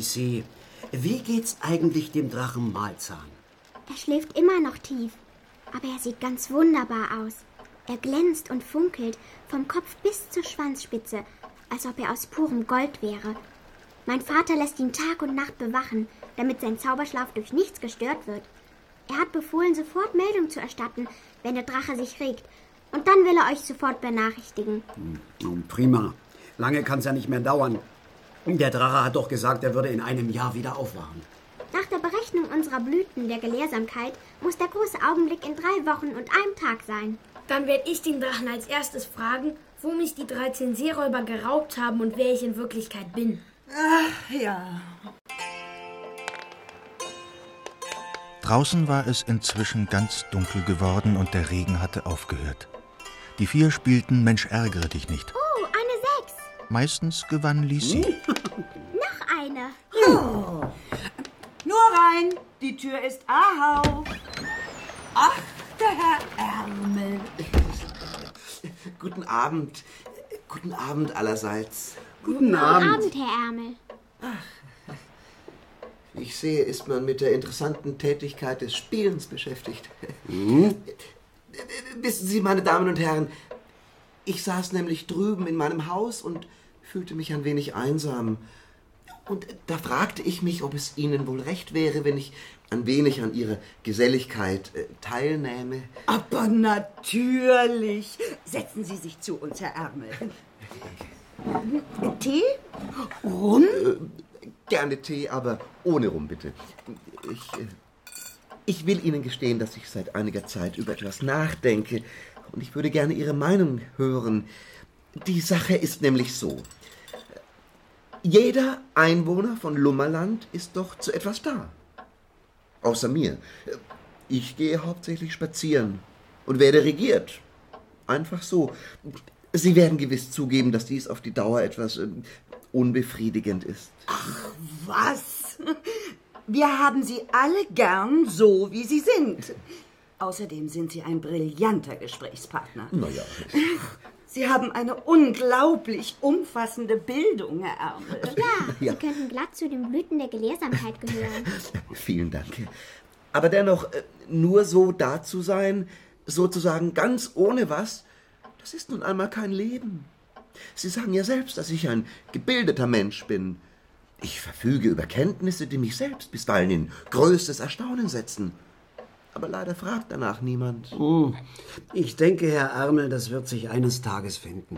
Lissi, wie geht's eigentlich dem Drachen Malzahn? Er schläft immer noch tief, aber er sieht ganz wunderbar aus. Er glänzt und funkelt vom Kopf bis zur Schwanzspitze, als ob er aus purem Gold wäre. Mein Vater lässt ihn Tag und Nacht bewachen, damit sein Zauberschlaf durch nichts gestört wird. Er hat befohlen, sofort Meldung zu erstatten, wenn der Drache sich regt. Und dann will er euch sofort benachrichtigen. Prima. Lange kann's ja nicht mehr dauern. Der Drache hat doch gesagt, er würde in einem Jahr wieder aufwachen. Nach der Berechnung unserer Blüten der Gelehrsamkeit muss der große Augenblick in 3 Wochen und einem Tag sein. Dann werde ich den Drachen als erstes fragen, wo mich die 13 Seeräuber geraubt haben und wer ich in Wirklichkeit bin. Ach ja. Draußen war es inzwischen ganz dunkel geworden und der Regen hatte aufgehört. Die 4 spielten Mensch ärgere dich nicht. Oh, eine 6. Meistens gewann Lissi. Noch eine. Oh. Nur rein, die Tür ist ahau. Ach, der Herr Ärmel. Guten Abend. Guten Abend allerseits. Guten Guten Abend. Abend, Herr Ärmel. Wie ich sehe, ist man mit der interessanten Tätigkeit des Spielens beschäftigt. Wissen Sie, meine Damen und Herren, ich saß nämlich drüben in meinem Haus und fühlte mich ein wenig einsam. Und da fragte ich mich, ob es Ihnen wohl recht wäre, wenn ich ein wenig an Ihrer Geselligkeit teilnähme. Aber natürlich. Setzen Sie sich zu uns, Herr Ärmel. Tee? Rum? Gerne Tee, aber ohne Rum, bitte. Ich will Ihnen gestehen, dass ich seit einiger Zeit über etwas nachdenke und ich würde gerne Ihre Meinung hören. Die Sache ist nämlich so. Jeder Einwohner von Lummerland ist doch zu etwas da. Außer mir. Ich gehe hauptsächlich spazieren und werde regiert. Einfach so. Sie werden gewiss zugeben, dass dies auf die Dauer etwas unbefriedigend ist. Ach, was? Wir haben Sie alle gern so, wie Sie sind. Außerdem sind Sie ein brillanter Gesprächspartner. Naja. Sie haben eine unglaublich umfassende Bildung, Herr Ärmel. Ja, Sie könnten glatt zu den Blüten der Gelehrsamkeit gehören. Vielen Dank. Aber dennoch, nur so da zu sein, sozusagen ganz ohne was, das ist nun einmal kein Leben. Sie sagen ja selbst, dass ich ein gebildeter Mensch bin. Ich verfüge über Kenntnisse, die mich selbst bisweilen in größtes Erstaunen setzen. Aber leider fragt danach niemand. Ich denke, Herr Ärmel, das wird sich eines Tages finden.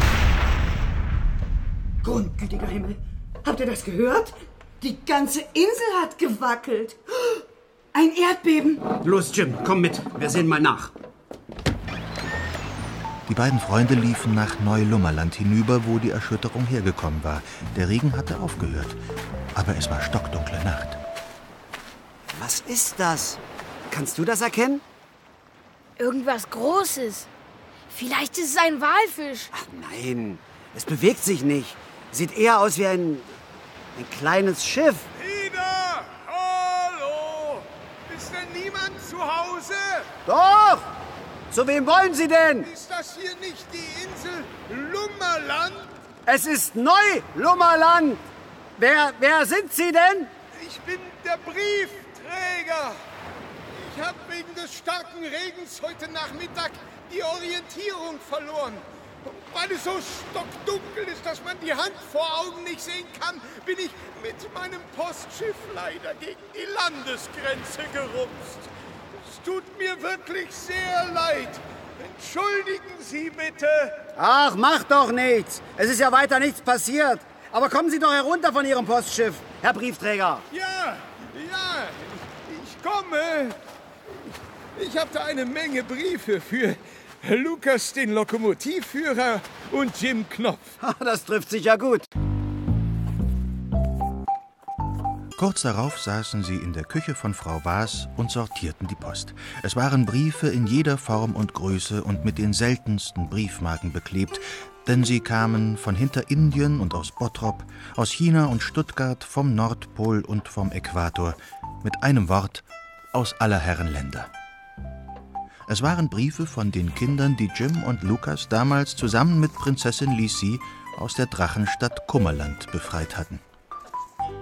Grundgütiger Himmel, habt ihr das gehört? Die ganze Insel hat gewackelt. Ein Erdbeben. Los, Jim, komm mit. Wir sehen mal nach. Die beiden Freunde liefen nach Neu-Lummerland hinüber, wo die Erschütterung hergekommen war. Der Regen hatte aufgehört, aber es war stockdunkle Nacht. Was ist das? Kannst du das erkennen? Irgendwas Großes. Vielleicht ist es ein Walfisch. Ach nein, es bewegt sich nicht. Sieht eher aus wie ein kleines Schiff. Ida! Hallo! Ist denn niemand zu Hause? Doch! Zu wem wollen Sie denn? Ist das hier nicht die Insel Lummerland? Es ist Neu-Lummerland. Wer sind Sie denn? Ich bin der Briefträger. Ich habe wegen des starken Regens heute Nachmittag die Orientierung verloren. Weil es so stockdunkel ist, dass man die Hand vor Augen nicht sehen kann, bin ich mit meinem Postschiff leider gegen die Landesgrenze gerumst. Es tut mir wirklich sehr leid. Entschuldigen Sie bitte. Ach, macht doch nichts. Es ist ja weiter nichts passiert. Aber kommen Sie doch herunter von Ihrem Postschiff, Herr Briefträger. Ja, ich komme. Ich habe da eine Menge Briefe für Lukas, den Lokomotivführer, und Jim Knopf. Das trifft sich ja gut. Kurz darauf saßen sie in der Küche von Frau Waas und sortierten die Post. Es waren Briefe in jeder Form und Größe und mit den seltensten Briefmarken beklebt, denn sie kamen von Hinterindien und aus Bottrop, aus China und Stuttgart, vom Nordpol und vom Äquator. Mit einem Wort, aus aller Herren Länder. Es waren Briefe von den Kindern, die Jim und Lukas damals zusammen mit Prinzessin Lissi aus der Drachenstadt Kummerland befreit hatten.